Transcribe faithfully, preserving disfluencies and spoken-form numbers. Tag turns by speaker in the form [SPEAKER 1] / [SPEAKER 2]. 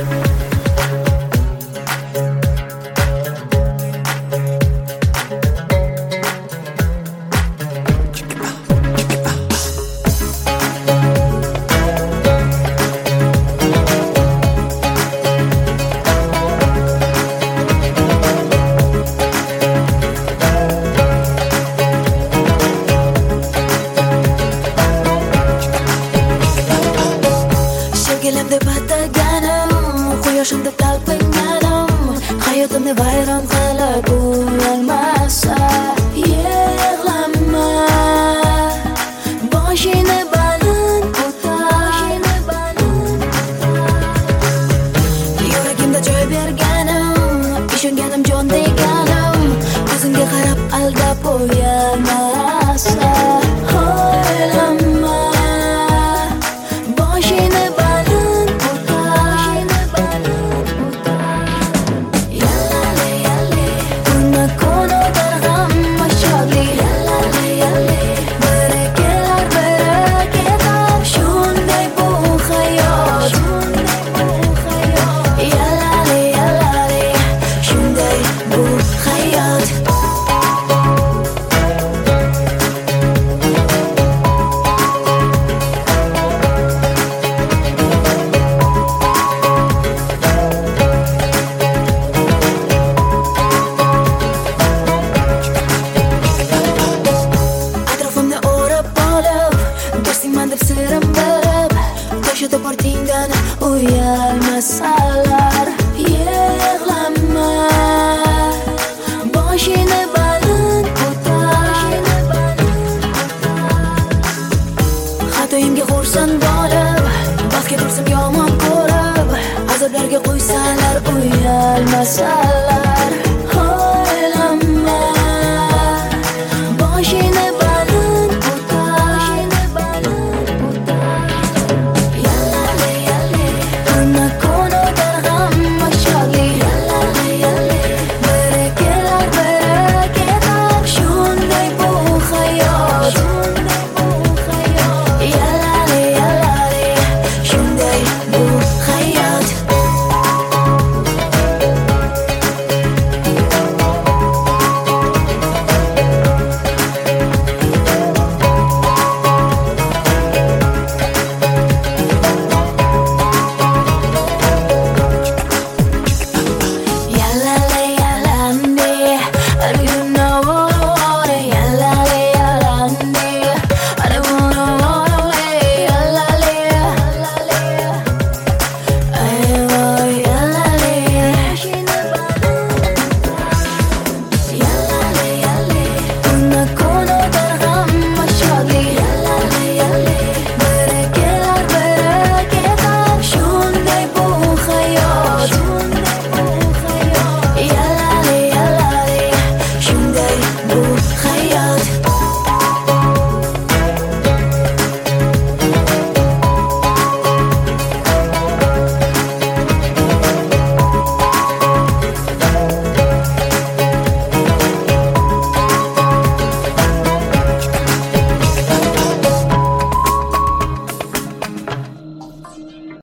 [SPEAKER 1] deb ataganim, quyoshim deb talpinganim, hayotimni vayron qilib uyalmasa, yig'lama, boshini baland ko'tar, yuragimda joy berganim, ishonganim jon deganim, ko'zimga qarab aldab uyalmasa, o'ylama, boshini partingdan uyalmasalar, yig'lama, boshini baland ko'tar, xatoyimga xursand bo'lib, baxtga tursam yomon ko'rib, azoblarga qo'ysalar uyalmasalar.